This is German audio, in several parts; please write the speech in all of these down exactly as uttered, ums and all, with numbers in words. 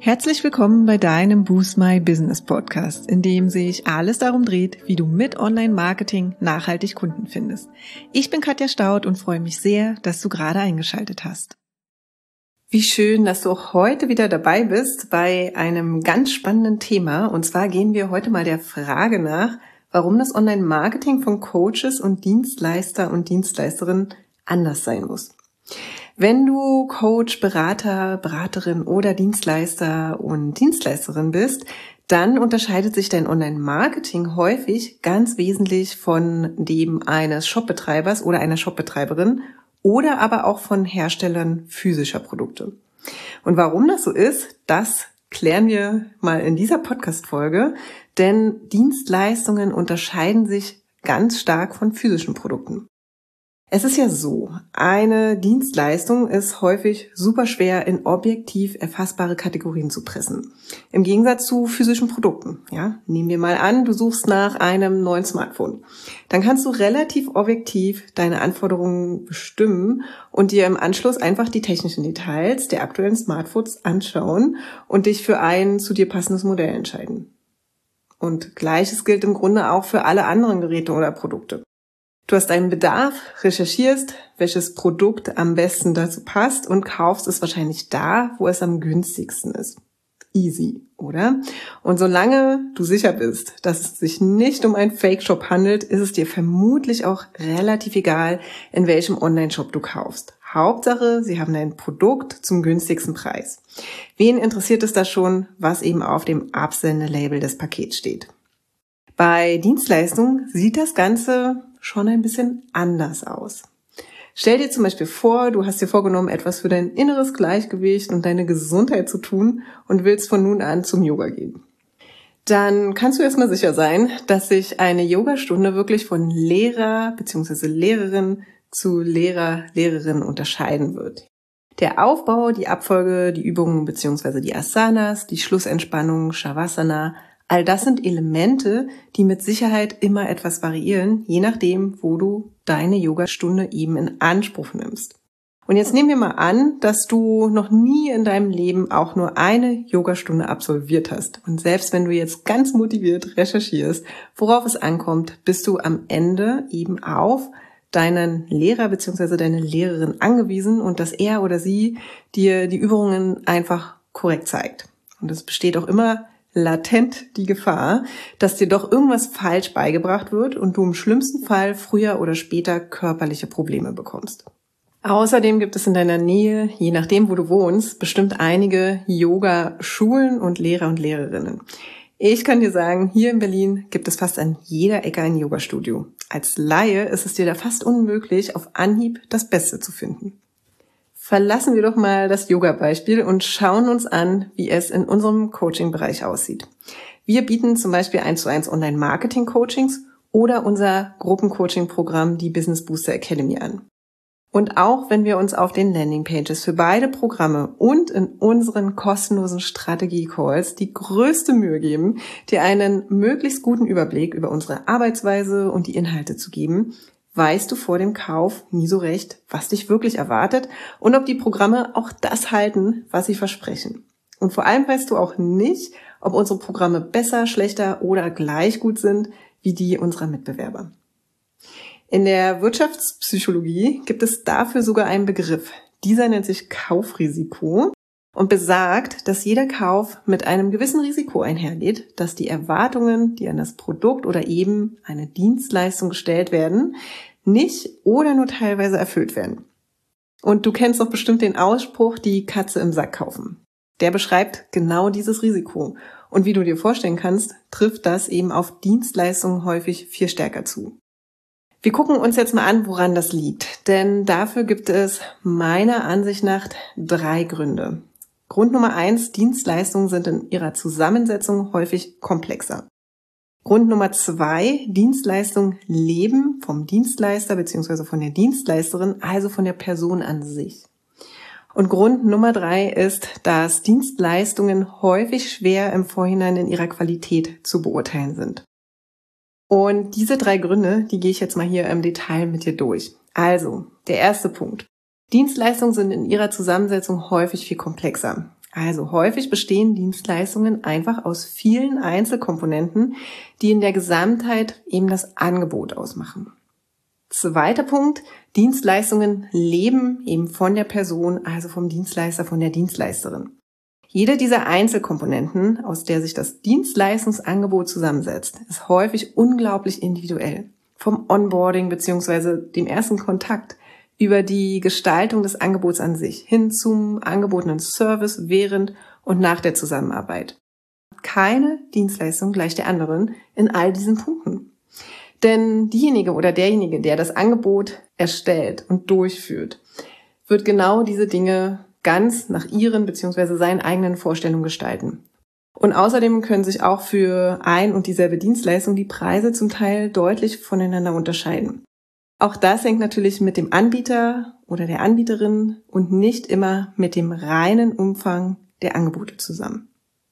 Herzlich willkommen bei deinem Boost My Business Podcast, in dem sich alles darum dreht, wie du mit Online-Marketing nachhaltig Kunden findest. Ich bin Katja Staud und freue mich sehr, dass du gerade eingeschaltet hast. Wie schön, dass du auch heute wieder dabei bist bei einem ganz spannenden Thema. Und zwar gehen wir heute mal der Frage nach, warum das Online-Marketing von Coaches und Dienstleister und Dienstleisterinnen anders sein muss. Wenn du Coach, Berater, Beraterin oder Dienstleister und Dienstleisterin bist, dann unterscheidet sich dein Online-Marketing häufig ganz wesentlich von dem eines Shopbetreibers oder einer Shopbetreiberin oder aber auch von Herstellern physischer Produkte. Und warum das so ist, das klären wir mal in dieser Podcast-Folge, denn Dienstleistungen unterscheiden sich ganz stark von physischen Produkten. Es ist ja so, eine Dienstleistung ist häufig super schwer in objektiv erfassbare Kategorien zu pressen. Im Gegensatz zu physischen Produkten. Ja, nehmen wir mal an, du suchst nach einem neuen Smartphone. Dann kannst du relativ objektiv deine Anforderungen bestimmen und dir im Anschluss einfach die technischen Details der aktuellen Smartphones anschauen und dich für ein zu dir passendes Modell entscheiden. Und Gleiches gilt im Grunde auch für alle anderen Geräte oder Produkte. Du hast deinen Bedarf, recherchierst, welches Produkt am besten dazu passt und kaufst es wahrscheinlich da, wo es am günstigsten ist. Easy, oder? Und solange du sicher bist, dass es sich nicht um einen Fake-Shop handelt, ist es dir vermutlich auch relativ egal, in welchem Online-Shop du kaufst. Hauptsache, sie haben dein Produkt zum günstigsten Preis. Wen interessiert es da schon, was eben auf dem Absendelabel des Pakets steht? Bei Dienstleistungen sieht das Ganze schon ein bisschen anders aus. Stell dir zum Beispiel vor, du hast dir vorgenommen, etwas für dein inneres Gleichgewicht und deine Gesundheit zu tun und willst von nun an zum Yoga gehen. Dann kannst du erstmal sicher sein, dass sich eine Yogastunde wirklich von Lehrer bzw. Lehrerin zu Lehrer, Lehrerin unterscheiden wird. Der Aufbau, die Abfolge, die Übungen bzw. die Asanas, die Schlussentspannung, Shavasana, all das sind Elemente, die mit Sicherheit immer etwas variieren, je nachdem, wo du deine Yogastunde eben in Anspruch nimmst. Und jetzt nehmen wir mal an, dass du noch nie in deinem Leben auch nur eine Yogastunde absolviert hast. Und selbst wenn du jetzt ganz motiviert recherchierst, worauf es ankommt, bist du am Ende eben auf deinen Lehrer bzw. deine Lehrerin angewiesen und dass er oder sie dir die Übungen einfach korrekt zeigt. Und es besteht auch immer latent die Gefahr, dass dir doch irgendwas falsch beigebracht wird und du im schlimmsten Fall früher oder später körperliche Probleme bekommst. Außerdem gibt es in deiner Nähe, je nachdem wo du wohnst, bestimmt einige Yoga-Schulen und Lehrer und Lehrerinnen. Ich kann dir sagen, hier in Berlin gibt es fast an jeder Ecke ein Yoga-Studio. Als Laie ist es dir da fast unmöglich, auf Anhieb das Beste zu finden. Verlassen wir doch mal das Yoga-Beispiel und schauen uns an, wie es in unserem Coaching-Bereich aussieht. Wir bieten zum Beispiel eins zu eins Online-Marketing-Coachings oder unser Gruppencoaching-Programm, die Business Booster Academy, an. Und auch wenn wir uns auf den Landingpages für beide Programme und in unseren kostenlosen Strategie-Calls die größte Mühe geben, dir einen möglichst guten Überblick über unsere Arbeitsweise und die Inhalte zu geben, weißt du vor dem Kauf nie so recht, was dich wirklich erwartet und ob die Programme auch das halten, was sie versprechen. Und vor allem weißt du auch nicht, ob unsere Programme besser, schlechter oder gleich gut sind wie die unserer Mitbewerber. In der Wirtschaftspsychologie gibt es dafür sogar einen Begriff. Dieser nennt sich Kaufrisiko und besagt, dass jeder Kauf mit einem gewissen Risiko einhergeht, dass die Erwartungen, die an das Produkt oder eben eine Dienstleistung gestellt werden, nicht oder nur teilweise erfüllt werden. Und du kennst doch bestimmt den Ausspruch, die Katze im Sack kaufen. Der beschreibt genau dieses Risiko. Und wie du dir vorstellen kannst, trifft das eben auf Dienstleistungen häufig viel stärker zu. Wir gucken uns jetzt mal an, woran das liegt. Denn dafür gibt es meiner Ansicht nach drei Gründe. Grund Nummer eins, Dienstleistungen sind in ihrer Zusammensetzung häufig komplexer. Grund Nummer zwei, Dienstleistungen leben vom Dienstleister bzw. von der Dienstleisterin, also von der Person an sich. Und Grund Nummer drei ist, dass Dienstleistungen häufig schwer im Vorhinein in ihrer Qualität zu beurteilen sind. Und diese drei Gründe, die gehe ich jetzt mal hier im Detail mit dir durch. Also, der erste Punkt. Dienstleistungen sind in ihrer Zusammensetzung häufig viel komplexer. Also häufig bestehen Dienstleistungen einfach aus vielen Einzelkomponenten, die in der Gesamtheit eben das Angebot ausmachen. Zweiter Punkt, Dienstleistungen leben eben von der Person, also vom Dienstleister, von der Dienstleisterin. Jede dieser Einzelkomponenten, aus der sich das Dienstleistungsangebot zusammensetzt, ist häufig unglaublich individuell. Vom Onboarding bzw. dem ersten Kontakt über die Gestaltung des Angebots an sich hin zum angebotenen Service während und nach der Zusammenarbeit. Keine Dienstleistung gleich der anderen in all diesen Punkten. Denn diejenige oder derjenige, der das Angebot erstellt und durchführt, wird genau diese Dinge ganz nach ihren bzw. seinen eigenen Vorstellungen gestalten. Und außerdem können sich auch für ein und dieselbe Dienstleistung die Preise zum Teil deutlich voneinander unterscheiden. Auch das hängt natürlich mit dem Anbieter oder der Anbieterin und nicht immer mit dem reinen Umfang der Angebote zusammen.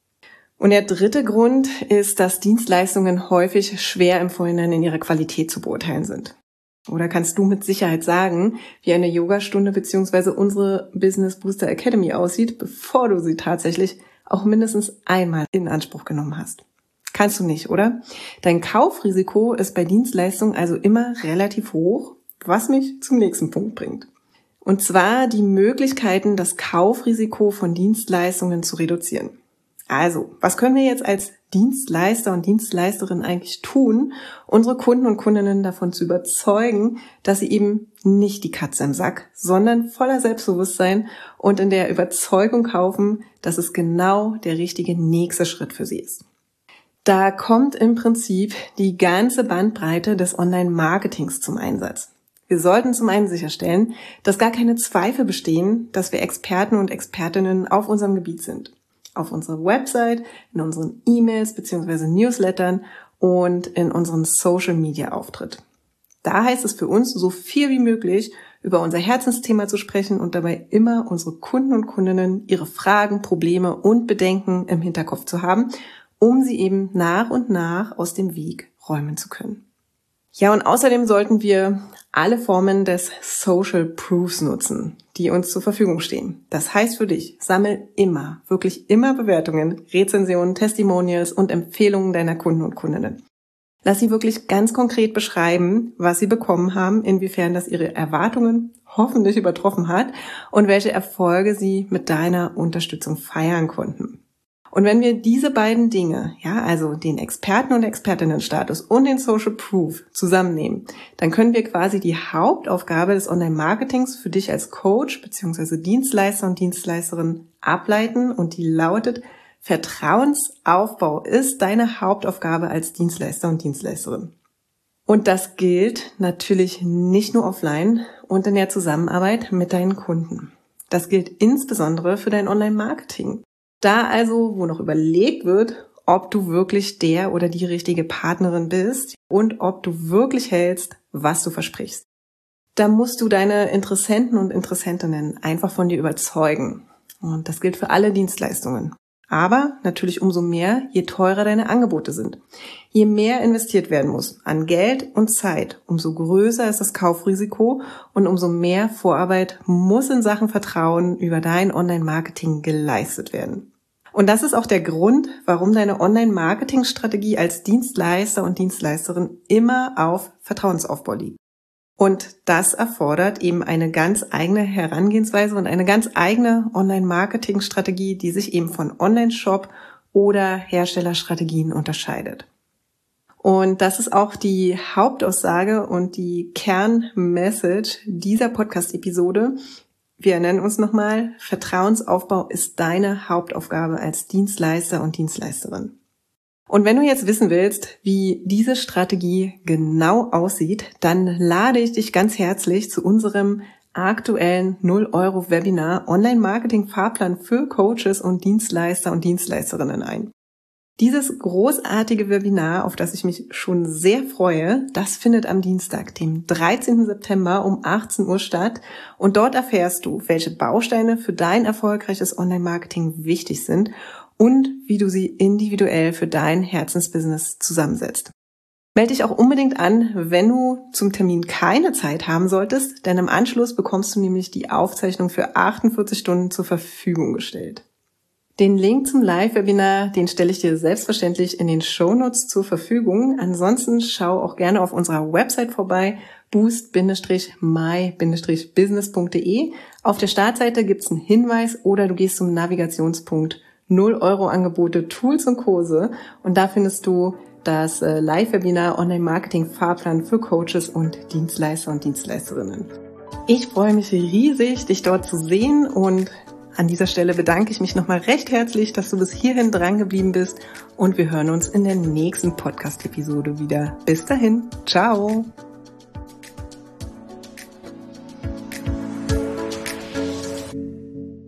Und der dritte Grund ist, dass Dienstleistungen häufig schwer im Vorhinein in ihrer Qualität zu beurteilen sind. Oder kannst du mit Sicherheit sagen, wie eine Yogastunde bzw. unsere Business Booster Academy aussieht, bevor du sie tatsächlich auch mindestens einmal in Anspruch genommen hast? Kannst du nicht, oder? Dein Kaufrisiko ist bei Dienstleistungen also immer relativ hoch, was mich zum nächsten Punkt bringt. Und zwar die Möglichkeiten, das Kaufrisiko von Dienstleistungen zu reduzieren. Also, was können wir jetzt als Dienstleister und Dienstleisterin eigentlich tun, unsere Kunden und Kundinnen davon zu überzeugen, dass sie eben nicht die Katze im Sack, sondern voller Selbstbewusstsein und in der Überzeugung kaufen, dass es genau der richtige nächste Schritt für sie ist. Da kommt im Prinzip die ganze Bandbreite des Online-Marketings zum Einsatz. Wir sollten zum einen sicherstellen, dass gar keine Zweifel bestehen, dass wir Experten und Expertinnen auf unserem Gebiet sind. Auf unserer Website, in unseren E-Mails bzw. Newslettern und in unseren Social-Media-Auftritt. Da heißt es für uns, so viel wie möglich über unser Herzensthema zu sprechen und dabei immer unsere Kunden und Kundinnen, ihre Fragen, Probleme und Bedenken im Hinterkopf zu haben, um sie eben nach und nach aus dem Weg räumen zu können. Ja, und außerdem sollten wir alle Formen des Social Proofs nutzen, die uns zur Verfügung stehen. Das heißt für dich, sammel immer, wirklich immer Bewertungen, Rezensionen, Testimonials und Empfehlungen deiner Kunden und Kundinnen. Lass sie wirklich ganz konkret beschreiben, was sie bekommen haben, inwiefern das ihre Erwartungen hoffentlich übertroffen hat und welche Erfolge sie mit deiner Unterstützung feiern konnten. Und wenn wir diese beiden Dinge, ja, also den Experten- und Expertinnenstatus und den Social Proof zusammennehmen, dann können wir quasi die Hauptaufgabe des Online-Marketings für dich als Coach bzw. Dienstleister und Dienstleisterin ableiten und die lautet: Vertrauensaufbau ist deine Hauptaufgabe als Dienstleister und Dienstleisterin. Und das gilt natürlich nicht nur offline und in der Zusammenarbeit mit deinen Kunden. Das gilt insbesondere für dein Online-Marketing. Da also, wo noch überlegt wird, ob du wirklich der oder die richtige Partnerin bist und ob du wirklich hältst, was du versprichst. Da musst du deine Interessenten und Interessentinnen einfach von dir überzeugen. Und das gilt für alle Dienstleistungen. Aber natürlich umso mehr, je teurer deine Angebote sind. Je mehr investiert werden muss an Geld und Zeit, umso größer ist das Kaufrisiko und umso mehr Vorarbeit muss in Sachen Vertrauen über dein Online-Marketing geleistet werden. Und das ist auch der Grund, warum deine Online-Marketing-Strategie als Dienstleister und Dienstleisterin immer auf Vertrauensaufbau liegt. Und das erfordert eben eine ganz eigene Herangehensweise und eine ganz eigene Online-Marketing-Strategie, die sich eben von Online-Shop oder Herstellerstrategien unterscheidet. Und das ist auch die Hauptaussage und die Kernmessage dieser Podcast-Episode. Wir nennen uns nochmal: Vertrauensaufbau ist deine Hauptaufgabe als Dienstleister und Dienstleisterin. Und wenn du jetzt wissen willst, wie diese Strategie genau aussieht, dann lade ich dich ganz herzlich zu unserem aktuellen null Euro Webinar Online-Marketing-Fahrplan für Coaches und Dienstleister und Dienstleisterinnen ein. Dieses großartige Webinar, auf das ich mich schon sehr freue, das findet am Dienstag, dem dreizehnten September um achtzehn Uhr statt. Und dort erfährst du, welche Bausteine für dein erfolgreiches Online-Marketing wichtig sind und wie du sie individuell für dein Herzensbusiness zusammensetzt. Melde dich auch unbedingt an, wenn du zum Termin keine Zeit haben solltest, denn im Anschluss bekommst du nämlich die Aufzeichnung für achtundvierzig Stunden zur Verfügung gestellt. Den Link zum Live-Webinar, den stelle ich dir selbstverständlich in den Shownotes zur Verfügung. Ansonsten schau auch gerne auf unserer Website vorbei, boost Bindestrich my Bindestrich business Punkt de. Auf der Startseite gibt's einen Hinweis oder du gehst zum Navigationspunkt null Euro Angebote, Tools und Kurse und da findest du das Live-Webinar Online-Marketing-Fahrplan für Coaches und Dienstleister und Dienstleisterinnen. Ich freue mich riesig, dich dort zu sehen und an dieser Stelle bedanke ich mich nochmal recht herzlich, dass du bis hierhin dran geblieben bist und wir hören uns in der nächsten Podcast-Episode wieder. Bis dahin, ciao!